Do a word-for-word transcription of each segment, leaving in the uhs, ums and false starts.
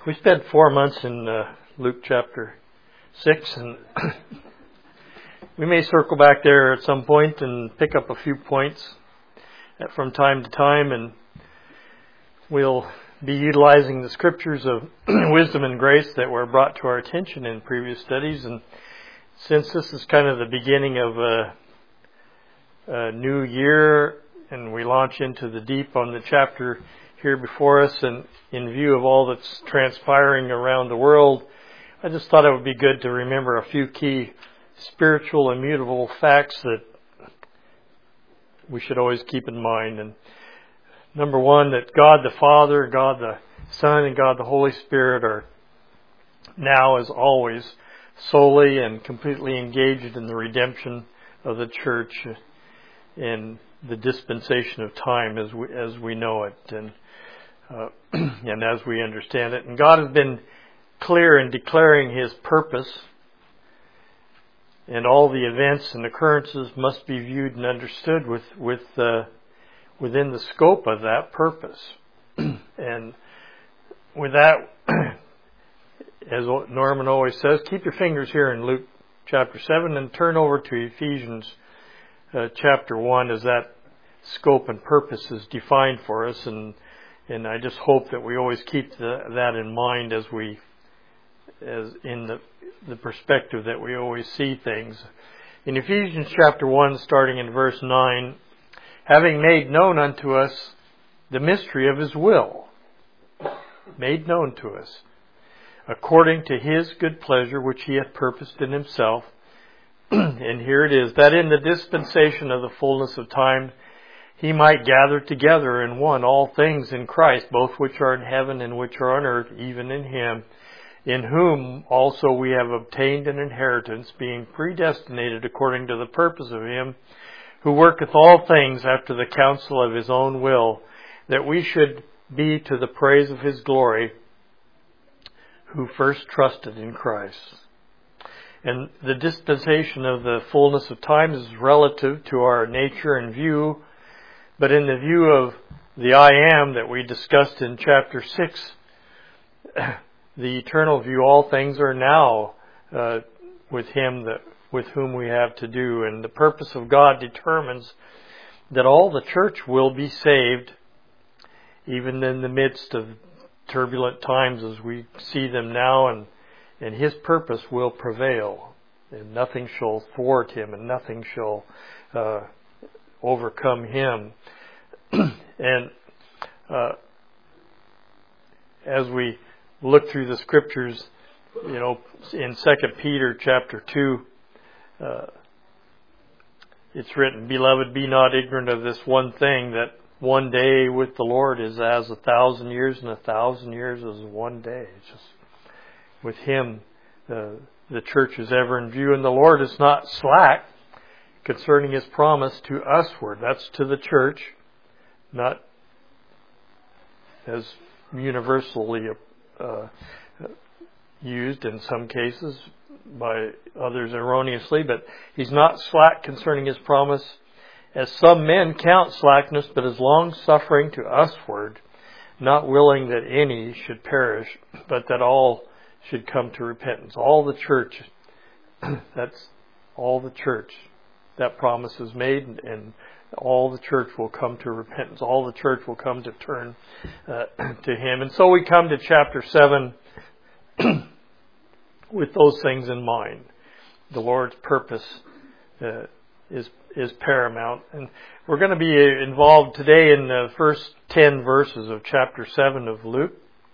We spent four months in uh, Luke chapter six, and we may circle back there at some point and pick up a few points from time to time, and we'll be utilizing the scriptures of wisdom and grace that were brought to our attention in previous studies. And since this is kind of the beginning of a, a new year, and we launch into the deep on the chapter here before us, and in view of all that's transpiring around the world, I just thought it would be good to remember a few key spiritual immutable facts that we should always keep in mind. And number one, that God the Father, God the Son, and God the Holy Spirit are now, as always, solely and completely engaged in the redemption of the church in the dispensation of time as we, as we know it and uh, and as we understand it. And God has been clear in declaring His purpose, and all the events and occurrences must be viewed and understood with with uh, within the scope of that purpose. And with that, as Norman always says, keep your fingers here in Luke chapter seven and turn over to Ephesians uh, chapter one as that scope and purpose is defined for us. And and I just hope that we always keep the, that in mind as we, as in the the perspective that we always see things. In Ephesians chapter one, starting in verse nine, having made known unto us the mystery of His will, made known to us, according to His good pleasure, which He hath purposed in Himself. And here it is, that in the dispensation of the fullness of time, He might gather together in one all things in Christ, both which are in heaven and which are on earth, even in Him, in whom also we have obtained an inheritance, being predestinated according to the purpose of Him, who worketh all things after the counsel of His own will, that we should be to the praise of His glory, who first trusted in Christ. And the dispensation of the fullness of time is relative to our nature and view, but in the view of the I Am that we discussed in chapter six, the eternal view, all things are now uh, with Him that with whom we have to do. And the purpose of God determines that all the church will be saved, even in the midst of turbulent times as we see them now, and, and His purpose will prevail, and nothing shall thwart Him, and nothing shall uh, overcome Him. And uh, as we look through the scriptures, you know, in Second Peter chapter two, uh, it's written, Beloved, be not ignorant of this one thing, that one day with the Lord is as a thousand years, and a thousand years is one day. It's just with Him, uh, the church is ever in view, and the Lord is not slack concerning His promise to usward. That's to the church, not as universally uh, used in some cases by others erroneously, but He's not slack concerning His promise, as some men count slackness, but is long suffering to usward, not willing that any should perish, but that all should come to repentance. All the church, that's all the church. That promise is made, and, and all the church will come to repentance. All the church will come to turn uh, to Him. And so we come to chapter seven with those things in mind. The Lord's purpose uh, is is paramount. And we're going to be involved today in the first ten verses of chapter seven of Luke.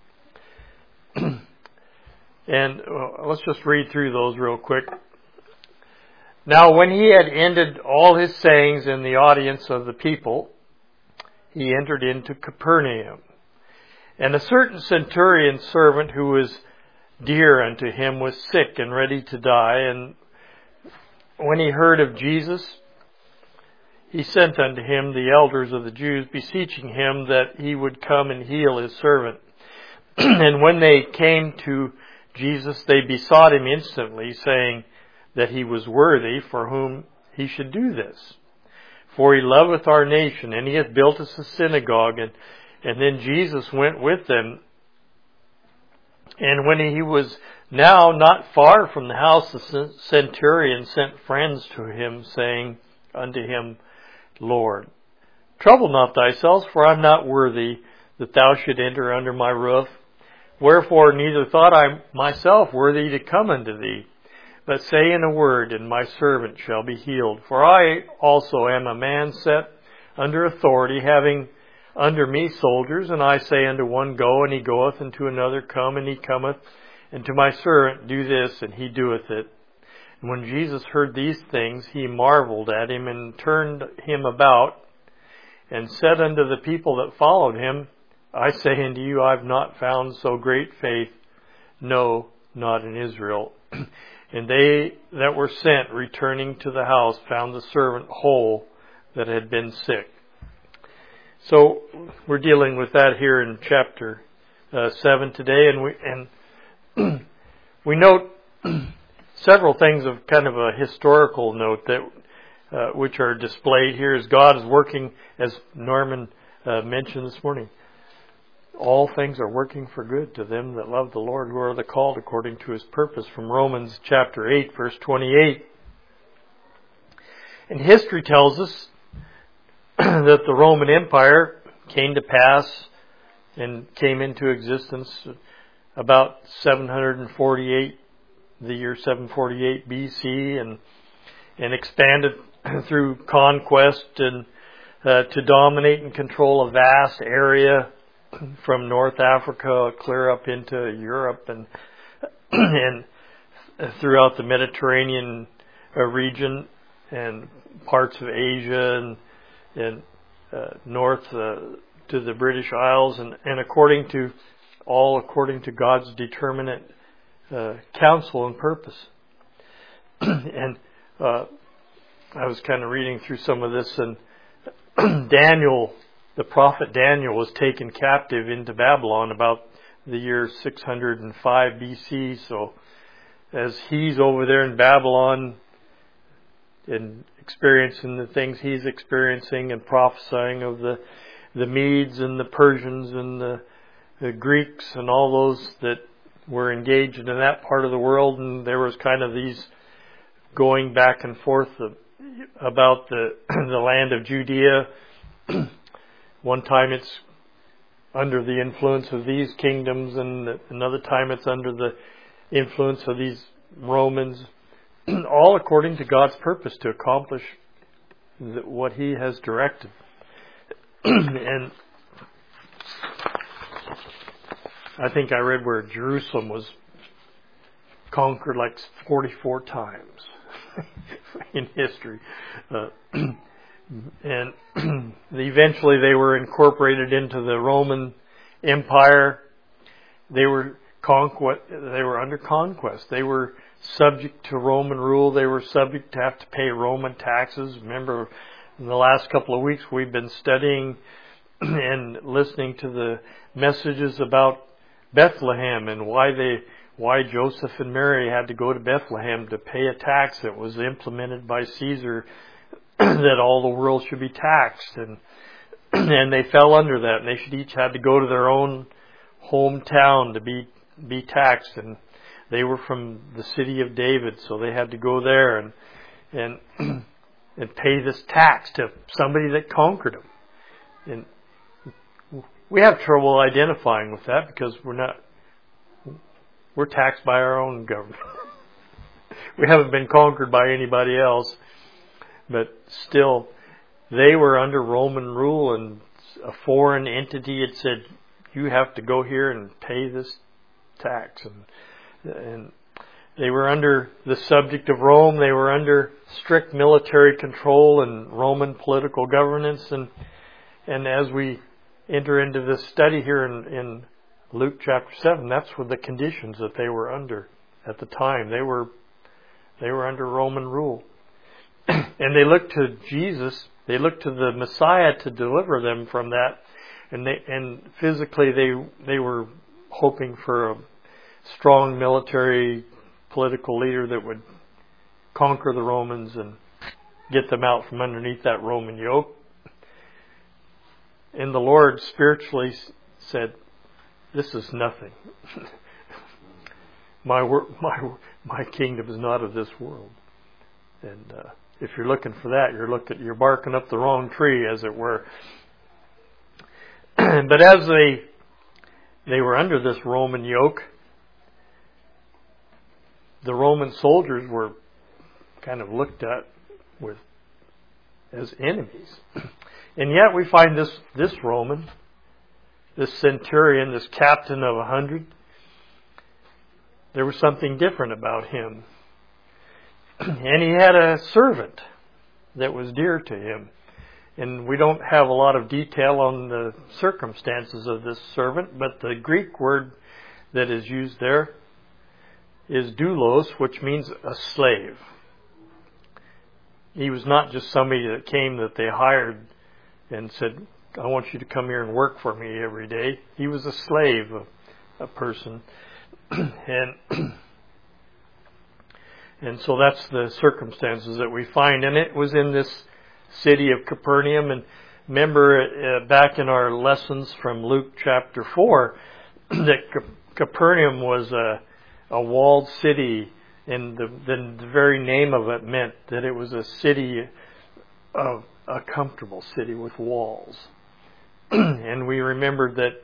And uh, let's just read through those real quick. Now, when He had ended all His sayings in the audience of the people, He entered into Capernaum. And a certain centurion servant who was dear unto Him was sick and ready to die. And when he heard of Jesus, He sent unto Him the elders of the Jews, beseeching Him that He would come and heal His servant. And when they came to Jesus, they besought Him instantly, saying that He was worthy for whom He should do this. For He loveth our nation, and He hath built us a synagogue. And, and then Jesus went with them. And when he was now not far from the house, the centurion sent friends to him, saying unto him, Lord, trouble not thyself, for I am not worthy that thou should enter under my roof. Wherefore neither thought I myself worthy to come unto thee. But say in a word, and my servant shall be healed. For I also am a man set under authority, having under me soldiers, and I say unto one, Go, and he goeth, and to another, Come, and he cometh, and to my servant, Do this, and he doeth it. And when Jesus heard these things, he marveled at him, and turned him about, and said unto the people that followed him, I say unto you, I have not found so great faith, no, not in Israel. And they that were sent, returning to the house, found the servant whole that had been sick. So we're dealing with that here in chapter uh, seven today, and we and we note several things of kind of a historical note that uh, which are displayed here as God is working, as Norman uh, mentioned this morning. All things are working for good to them that love the Lord, who are the called according to his purpose, from Romans chapter eight, verse twenty-eight. And history tells us that the Roman Empire came to pass and came into existence about seven forty-eight, the year seven forty-eight B C, and and expanded through conquest and uh, to dominate and control a vast area from North Africa clear up into Europe and and throughout the Mediterranean region and parts of Asia and and uh, north uh, to the British Isles, and, and according to all according to God's determinate uh, counsel and purpose. and uh, I was kind of reading through some of this, and Daniel, the prophet Daniel, was taken captive into Babylon about the year six hundred five B C. So as he's over there in Babylon and experiencing the things he's experiencing and prophesying of the the Medes and the Persians and the, the Greeks and all those that were engaged in that part of the world, and there was kind of these going back and forth of, about the the land of Judea. One time it's under the influence of these kingdoms, and another time it's under the influence of these Romans, all according to God's purpose to accomplish what he has directed. And I think I read where Jerusalem was conquered like forty-four times in history. Uh, and eventually they were incorporated into the Roman Empire. They were conquest, they were under conquest. They were subject to Roman rule. They were subject to have to pay Roman taxes. Remember, in the last couple of weeks we've been studying and listening to the messages about Bethlehem and why they why Joseph and Mary had to go to Bethlehem to pay a tax that was implemented by Caesar, that all the world should be taxed, and and they fell under that, and they should each had to go to their own hometown to be be taxed, and they were from the city of David, so they had to go there and and and pay this tax to somebody that conquered them. And we have trouble identifying with that because we're not we're taxed by our own government. We haven't been conquered by anybody else. But still, they were under Roman rule, and a foreign entity had said, you have to go here and pay this tax. And, and they were under the subject of Rome. They were under strict military control and Roman political governance. And and as we enter into this study here in, in Luke chapter seven, that's what the conditions that they were under at the time. They were they were under Roman rule. And they looked to Jesus, they looked to the Messiah to deliver them from that. And they and physically they they were hoping for a strong military political leader that would conquer the Romans and get them out from underneath that Roman yoke. And the Lord spiritually said, this is nothing. my wor- my my kingdom is not of this world. And uh, if you're looking for that, you're looking you're barking up the wrong tree, as it were. But as they they were under this Roman yoke, the Roman soldiers were kind of looked at with as enemies. And yet we find this this Roman, this centurion, this captain of a hundred, there was something different about him. And he had a servant that was dear to him. And we don't have a lot of detail on the circumstances of this servant, but the Greek word that is used there is doulos, which means a slave. He was not just somebody that came that they hired and said, I want you to come here and work for me every day. He was a slave, a, a person. and and so that's the circumstances that we find. And it was in this city of Capernaum. And remember uh, back in our lessons from Luke chapter four, that Capernaum was a, a walled city. And the, the, the very name of it meant that it was a city, of a comfortable city with walls. And we remembered that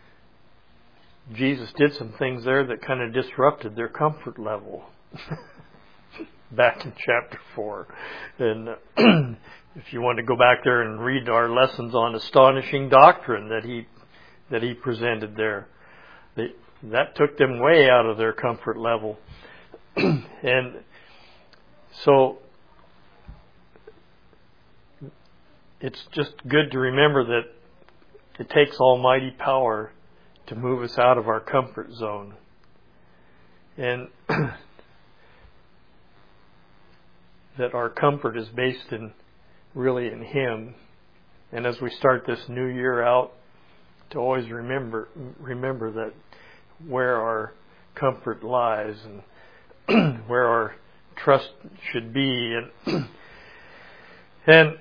Jesus did some things there that kind of disrupted their comfort level back in chapter four. And if you want to go back there and read our lessons on astonishing doctrine that he that he presented there, they, that took them way out of their comfort level. And so it's just good to remember that it takes almighty power to move us out of our comfort zone. And that our comfort is based in really in Him. And as we start this new year out, to always remember remember that where our comfort lies and where our trust should be, and and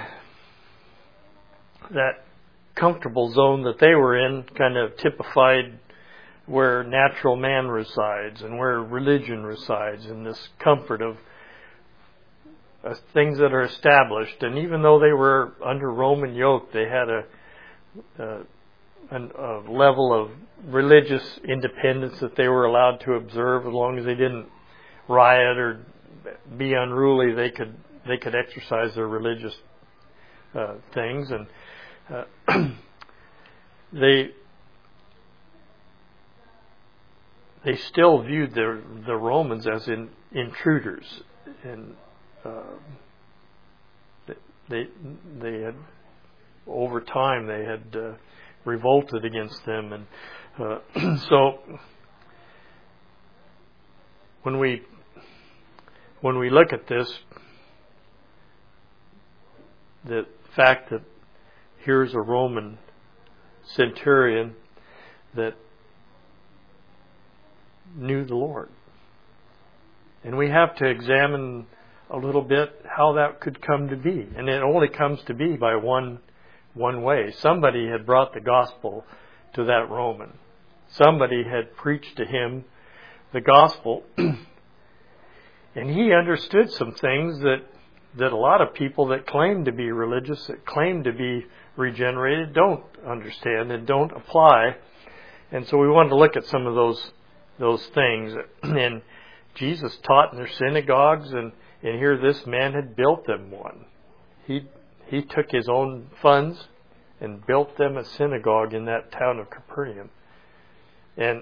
that comfortable zone that they were in kind of typified where natural man resides and where religion resides, in this comfort of uh, things that are established. And even though they were under Roman yoke, they had a, a, a level of religious independence that they were allowed to observe. As long as they didn't riot or be unruly, they could they could exercise their religious uh, things. And uh, they they still viewed the the Romans as in, intruders, and uh, they they had over time they had uh, revolted against them. And uh, so when we when we look at this, the fact that here's a Roman centurion that knew the Lord, and we have to examine a little bit how that could come to be. And it only comes to be by one one way. Somebody had brought the gospel to that Roman. Somebody had preached to him the gospel, and he understood some things that that a lot of people that claim to be religious, that claim to be regenerated, don't understand and don't apply. And so we wanted to look at some of those those things. And Jesus taught in their synagogues, and, and here this man had built them one. He he took his own funds and built them a synagogue in that town of Capernaum. And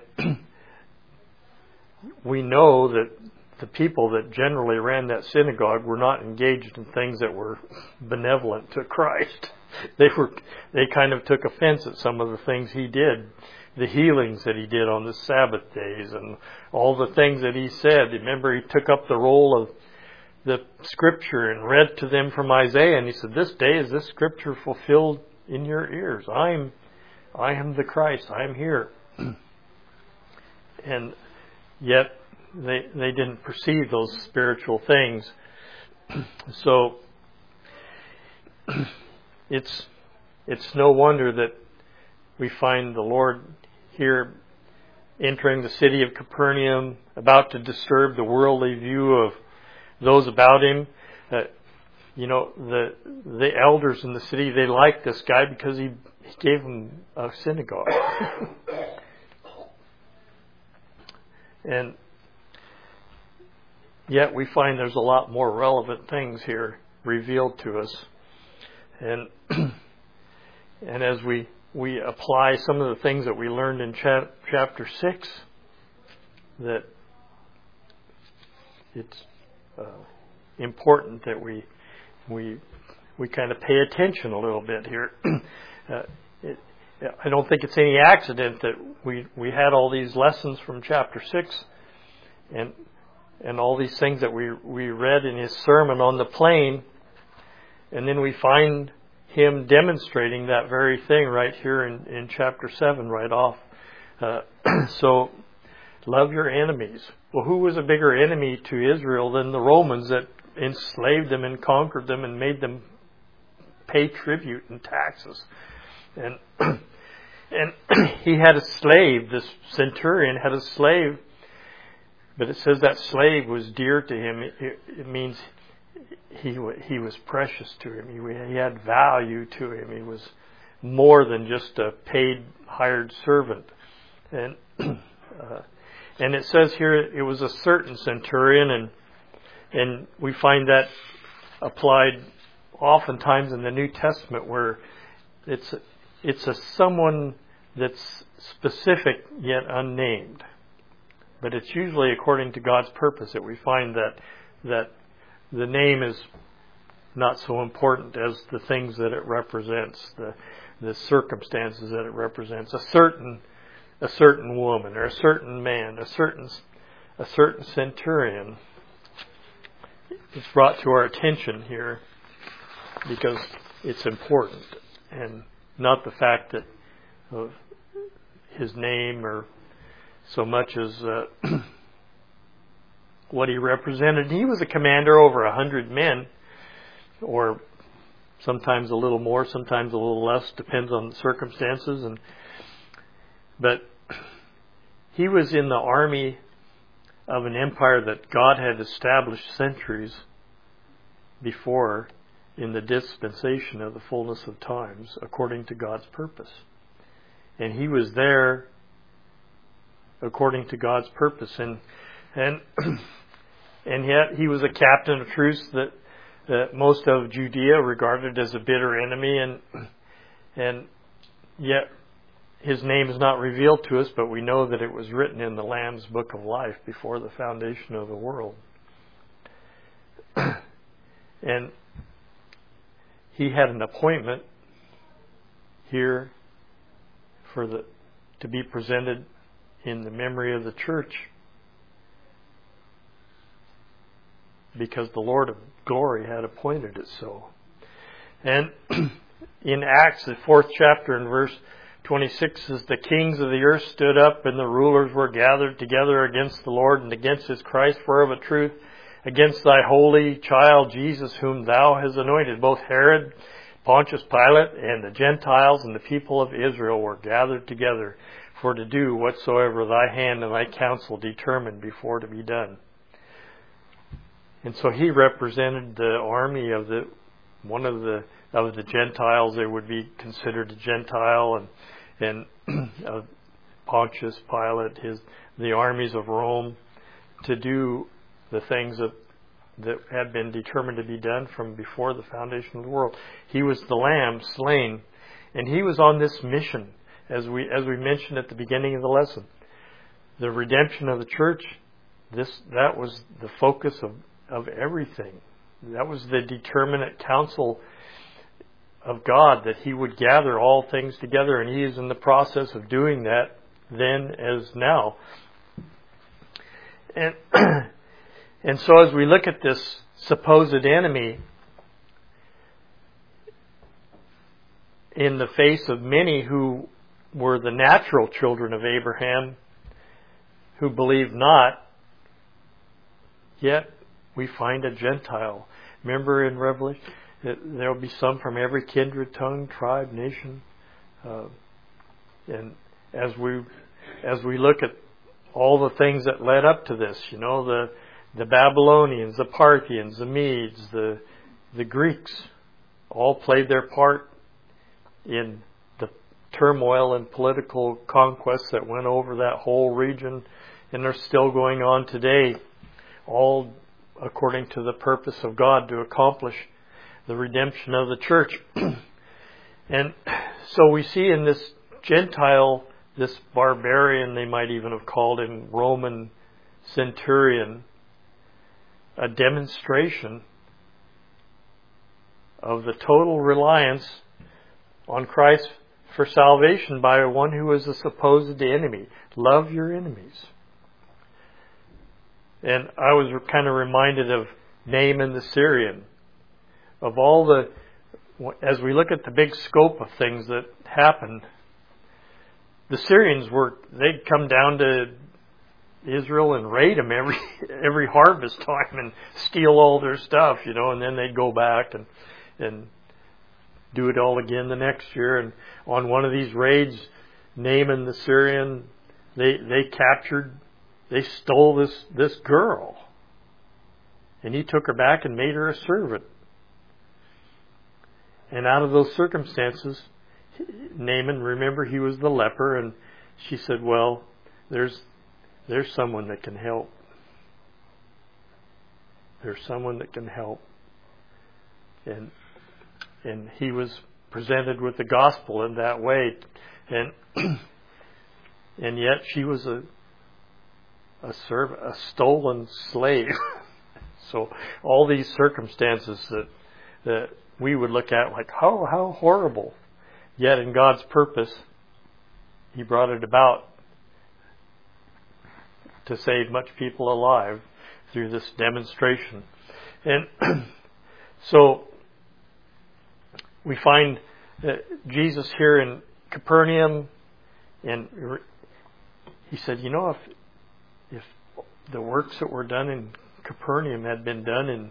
we know that the people that generally ran that synagogue were not engaged in things that were benevolent to Christ. They were they kind of took offense at some of the things he did, the healings that he did on the Sabbath days, and all the things that he said. Remember, he took up the role of the Scripture and read to them from Isaiah, and he said, "This day is this Scripture fulfilled in your ears. I am, I am the Christ. I am here." And yet they they didn't perceive those spiritual things. So it's it's no wonder that we find the Lord here entering the city of Capernaum, about to disturb the worldly view of those about him. Uh, you know, the the elders in the city, they liked this guy because he, he gave them a synagogue. And yet we find there's a lot more relevant things here revealed to us. And and as we, we apply some of the things that we learned in cha- chapter six, that it's uh, important that we we we kind of pay attention a little bit here. uh, it, I don't think it's any accident that we we had all these lessons from chapter six, and and all these things that we we read in his sermon on the plain, and then we find him demonstrating that very thing right here in, in chapter seven, right off. Uh, so, love your enemies. Well, who was a bigger enemy to Israel than the Romans that enslaved them and conquered them and made them pay tribute and taxes? And and he had a slave. This centurion had a slave, but it says that slave was dear to him. It, it means he he was precious to him. He, he had value to him. He was more than just a paid hired servant. And uh, and it says here it was a certain centurion, and and we find that applied oftentimes in the New Testament, where it's it's a someone that's specific yet unnamed, but it's usually according to God's purpose that we find that that the name is not so important as the things that it represents, the the circumstances that it represents. A certain a certain woman or a certain man, a certain a certain centurion is brought to our attention here because it's important, and not the fact that of his name or so much as uh, what he represented. He was a commander over a hundred men, or sometimes a little more, sometimes a little less, depends on the circumstances. And but he was in the army of an empire that God had established centuries before in the dispensation of the fullness of times, according to God's purpose. And he was there according to God's purpose. And and and yet he was a captain of troops that, that most of Judea regarded as a bitter enemy, and and yet his name is not revealed to us, but we know that it was written in the Lamb's Book of Life before the foundation of the world. And he had an appointment here for the to be presented in the memory of the church, because the Lord of glory had appointed it so. And in Acts, the fourth chapter, in verse twenty-six, says, "The kings of the earth stood up, and the rulers were gathered together against the Lord and against his Christ, for of a truth, against thy holy child Jesus, whom thou hast anointed, both Herod, Pontius Pilate, and the Gentiles and the people of Israel were gathered together for to do whatsoever thy hand and thy counsel determined before to be done." And so he represented the army of the one of the of the Gentiles. They would be considered a Gentile, and and uh, Pontius Pilate, his the armies of Rome, to do the things that that had been determined to be done from before the foundation of the world. He was the Lamb slain, and he was on this mission, as we as we mentioned at the beginning of the lesson. The redemption of the church, this that was the focus of, of everything. That was the determinate counsel of God, that he would gather all things together, and he is in the process of doing that then as now. And And so as we look at this supposed enemy, in the face of many who were the natural children of Abraham, who believed not, yet we find a Gentile. Remember in Revelation, there will be some from every kindred, tongue, tribe, nation. Uh, and as we as we look at all the things that led up to this. You know, the the Babylonians, the Parthians, the Medes, the the Greeks, all played their part in the turmoil and political conquests that went over that whole region, and they're still going on today, all according to the purpose of God to accomplish the redemption of the church. And so we see in this Gentile, this barbarian, they might even have called him, Roman centurion, a demonstration of the total reliance on Christ for salvation by one who is a supposed enemy. Love your enemies. And I was kind of reminded of Naaman the Syrian. Of all the, as we look at the big scope of things that happened, the Syrians were, they'd come down to Israel and raid them every every harvest time and steal all their stuff, you know, and then they'd go back and and do it all again the next year. And on one of these raids, Naaman the Syrian, they they captured, they stole this this girl, and he took her back and made her a servant. And out of those circumstances, Naaman, remember, he was the leper, and she said, well, there's there's someone that can help. There's someone that can help. And and he was presented with the gospel in that way. And and yet she was a a serv a stolen slave. So all these circumstances that that we would look at like, how how horrible. Yet in God's purpose, He brought it about to save much people alive through this demonstration. And so we find that Jesus here in Capernaum, and He said, you know, if if the works that were done in Capernaum had been done in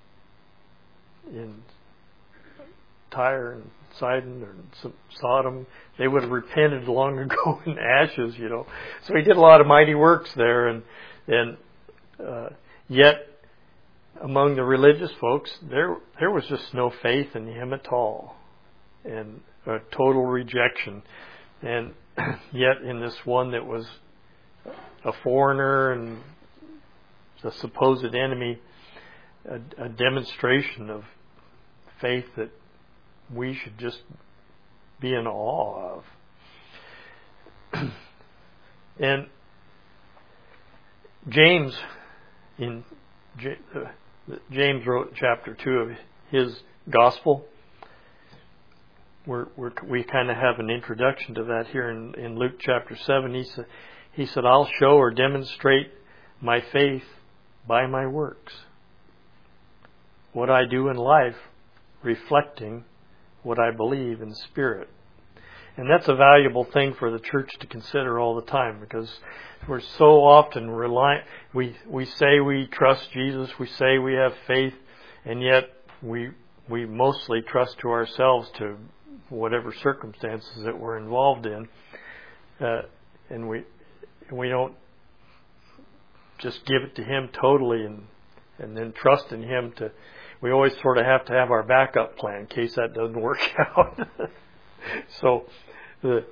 in Tyre and Sidon or Sodom, they would have repented long ago in ashes, you know. So He did a lot of mighty works there, and and uh, yet among the religious folks, there there was just no faith in Him at all, and a total rejection. And yet in this one that was a foreigner and the supposed enemy, a, a demonstration of faith that we should just be in awe of. And James, in James wrote chapter two of his gospel. We're, we're, we kind of have an introduction to that here in, in Luke chapter seven. He said, he said, I'll show or demonstrate my faith by my works. What I do in life, reflecting what I believe in spirit. And that's a valuable thing for the church to consider all the time, because we're so often reliant. We we say we trust Jesus, we say we have faith, and yet we we mostly trust to ourselves, to whatever circumstances that we're involved in, uh, and we we don't just give it to Him totally and and then trust in Him to. We always sort of have to have our backup plan in case that doesn't work out. So, the,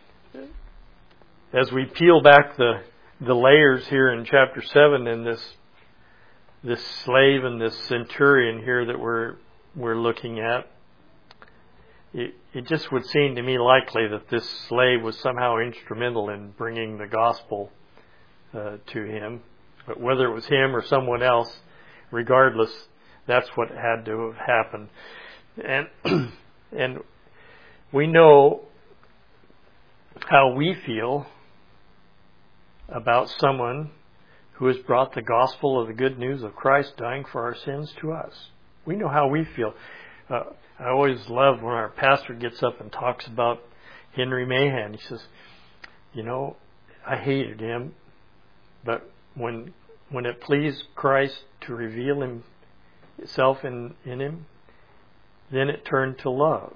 as we peel back the the layers here in chapter seven, and this this slave and this centurion here that we're we're looking at, it, it just would seem to me likely that this slave was somehow instrumental in bringing the gospel uh, to him. But whether it was him or someone else, regardless, that's what had to have happened. And and we know how we feel about someone who has brought the gospel of the good news of Christ dying for our sins to us. We know how we feel. Uh, I always love when our pastor gets up and talks about Henry Mahan. He says, you know, I hated him, but when when it pleased Christ to reveal him itself in, in him, then it turned to love.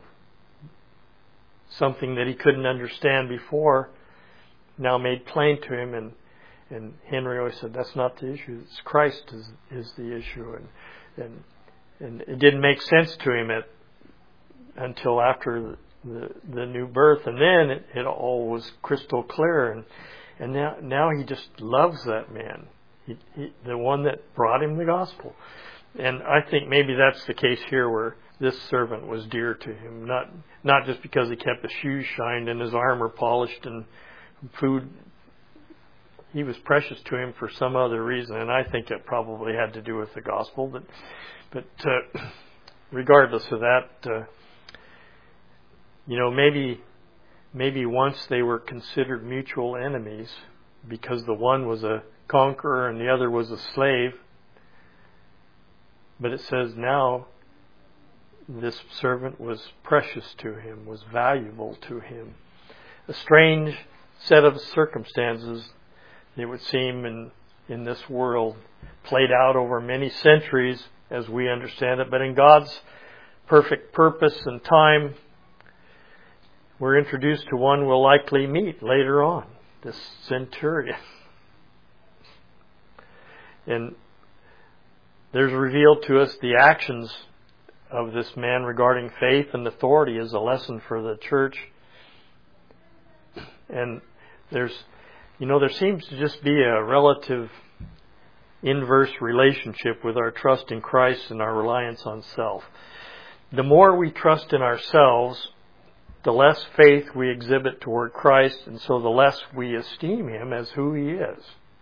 Something that he couldn't understand before now made plain to him, and and Henry always said, that's not the issue. It's Christ is is the issue. And and and it didn't make sense to him at until after the the, the new birth, and then it, it all was crystal clear. And and now now he just loves that man, he, he, the one that brought him the gospel. And I think maybe that's the case here, where this servant was dear to him, not not just because he kept his shoes shined and his armor polished and food. He was precious to him for some other reason, and I think it probably had to do with the gospel. But but uh, regardless of that, uh, you know, maybe maybe once they were considered mutual enemies because the one was a conqueror and the other was a slave. But it says now this servant was precious to him, was valuable to him. A strange set of circumstances, it would seem, in, in this world, played out over many centuries as we understand it. But in God's perfect purpose and time, we're introduced to one we'll likely meet later on, this centurion. And there's revealed to us the actions of this man regarding faith and authority as a lesson for the church. And there's, you know, there seems to just be a relative inverse relationship with our trust in Christ and our reliance on self. The more we trust in ourselves, the less faith we exhibit toward Christ, and so the less we esteem Him as who He is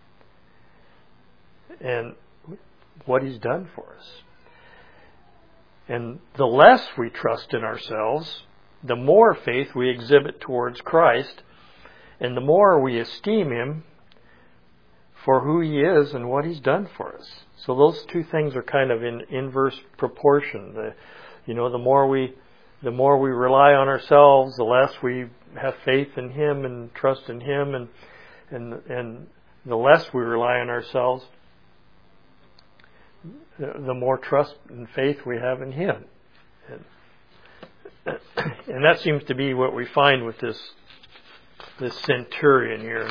and what He's done for us. And the less we trust in ourselves, the more faith we exhibit towards Christ, and the more we esteem Him for who He is and what He's done for us. So those two things are kind of in inverse proportion. The, you know, the more we, the more we rely on ourselves, the less we have faith in Him and trust in Him, and and and the less we rely on ourselves, the more trust and faith we have in Him. And, and that seems to be what we find with this this centurion here.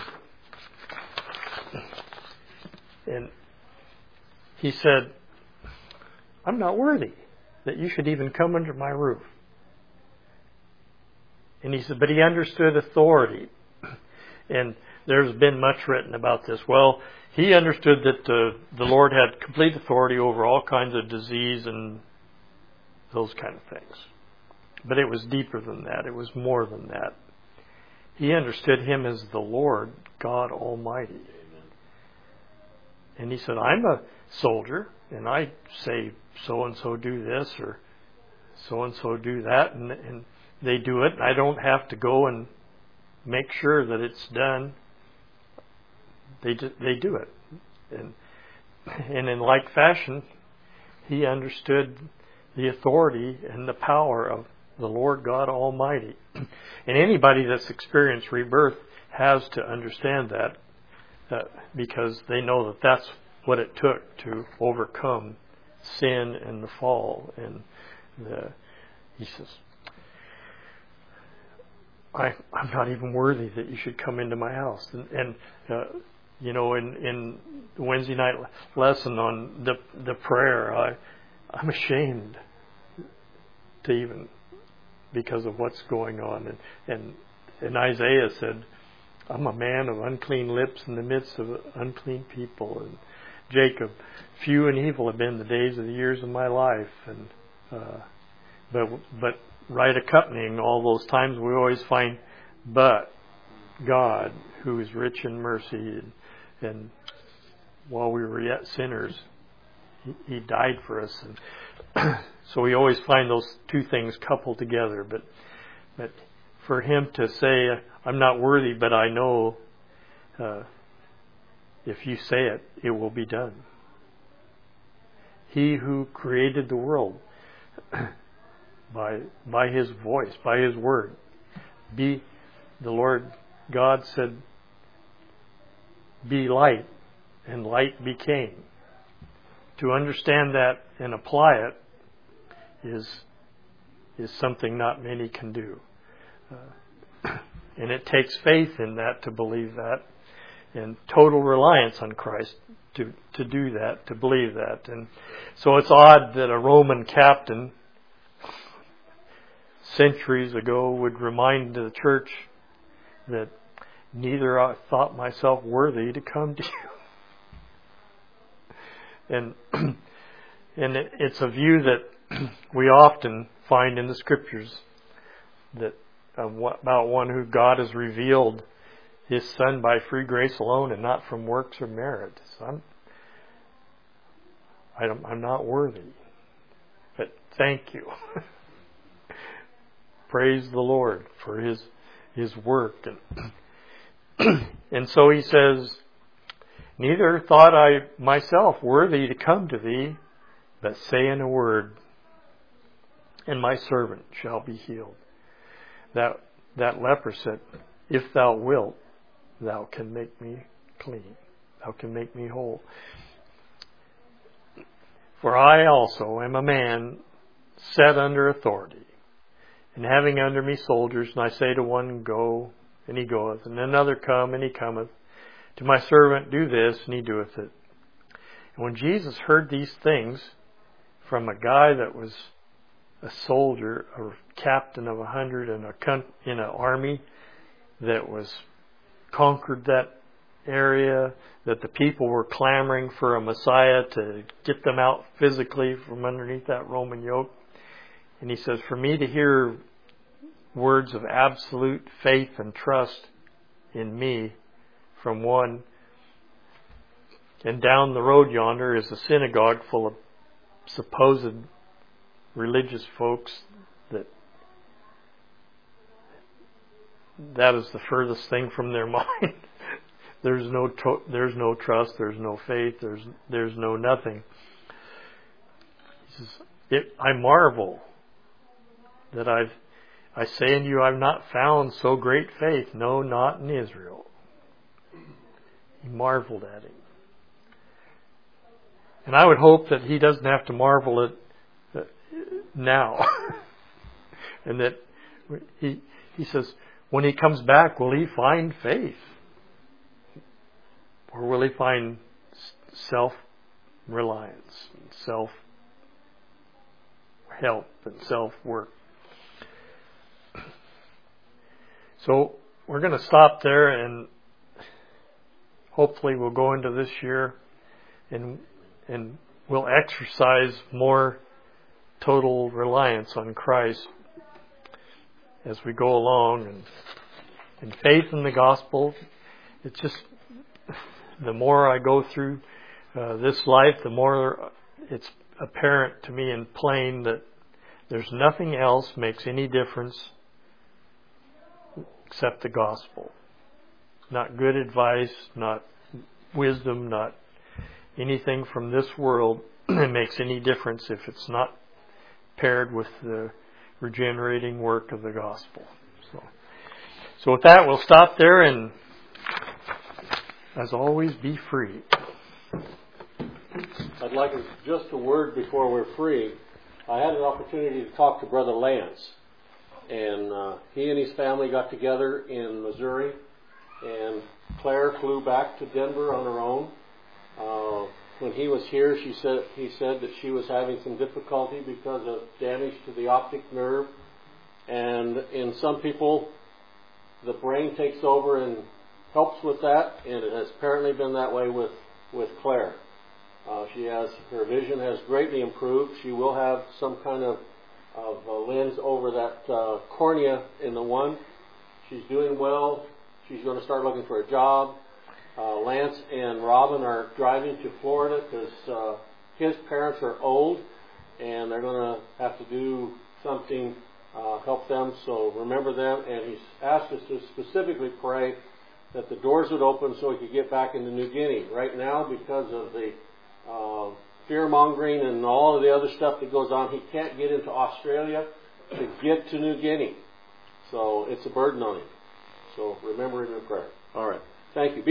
And he said, I'm not worthy that you should even come under my roof. And he said, but he understood authority. And there's been much written about this. Well, he understood that uh, the Lord had complete authority over all kinds of disease and those kind of things. But it was deeper than that. It was more than that. He understood Him as the Lord God Almighty. And he said, I'm a soldier, and I say so-and-so do this or so-and-so do that, and, and they do it. And I don't have to go and make sure that it's done. They do, they do it. And, and in like fashion, he understood the authority and the power of the Lord God Almighty. And anybody that's experienced rebirth has to understand that, uh, because they know that that's what it took to overcome sin and the fall. And the, he says, I, I'm not even worthy that you should come into my house. And, and uh, you know, in, in the Wednesday night lesson on the the prayer, I, I'm ashamed to even, because of what's going on. And, and, and Isaiah said, I'm a man of unclean lips in the midst of unclean people. And Jacob, few and evil have been the days of the years of my life. And uh, but but right accompanying all those times, we always find, but God, who is rich in mercy, and, and while we were yet sinners, He, he died for us. And so we always find those two things coupled together. But but for Him to say, I'm not worthy, but I know uh, if you say it, it will be done. He who created the world by by His voice, by His word. Be, the Lord God said, be light, and light became. To understand that and apply it is is something not many can do. Uh, and it takes faith in that to believe that. and total reliance on Christ to, to do that, to believe that. And so it's odd that a Roman captain centuries ago would remind the church that neither I thought myself worthy to come to you. And and it, it's a view that we often find in the Scriptures, that uh, about one who God has revealed His Son by free grace alone and not from works or merit. So I'm, I don't, I'm not worthy, but thank you. Praise the Lord for His His work. And, and so He says, neither thought I myself worthy to come to thee, but say in a word, and my servant shall be healed. That that leper said, if thou wilt, thou can make me clean. Thou can make me whole. For I also am a man set under authority, and having under me soldiers, and I say to one, go, and he goeth, and another, come, and he cometh. To my servant, do this, and he doeth it. And when Jesus heard these things from a guy that was a soldier, a captain of a hundred in a in an army that was conquered that area, that the people were clamoring for a Messiah to get them out physically from underneath that Roman yoke. And he says, for me to hear words of absolute faith and trust in me from one, and down the road yonder is a synagogue full of supposed religious folks, that that is the furthest thing from their mind. There's no to- there's no trust, there's no faith, there's there's no nothing. He says, it, I marvel that I've I say unto you, I've not found so great faith, no, not in Israel. He marveled at him. And I would hope that he doesn't have to marvel at now. And that he he says, when he comes back, will he find faith? Or will he find self-reliance, self-help, and self-work? So we're going to stop there, and hopefully we'll go into this year and and we'll exercise more total reliance on Christ as we go along. And, and faith in the gospel, it's just, the more I go through uh, this life, the more it's apparent to me and plain that there's nothing else makes any difference except the gospel. Not good advice, not wisdom, not anything from this world that makes any difference if it's not paired with the regenerating work of the gospel. So, so with that, we'll stop there, and as always, be free. I'd like just a word before we're free. I had an opportunity to talk to Brother Lance, and uh, he and his family got together in Missouri, and Claire flew back to Denver on her own. Uh, when he was here, she said he said that she was having some difficulty because of damage to the optic nerve, and in some people, the brain takes over and helps with that, and it has apparently been that way with with Claire. Uh, she has her vision has greatly improved. She will have some kind of of a lens over that uh, cornea in the one. She's doing well. She's going to start looking for a job. Uh, Lance and Robin are driving to Florida because uh, his parents are old, and they're going to have to do something, uh, help them. So remember them. And he's asked us to specifically pray that the doors would open so he could get back into New Guinea. Right now, because of the uh, fear-mongering and all of the other stuff that goes on, he can't get into Australia to get to New Guinea. So it's a burden on him. So remember him in prayer. All right. Thank you.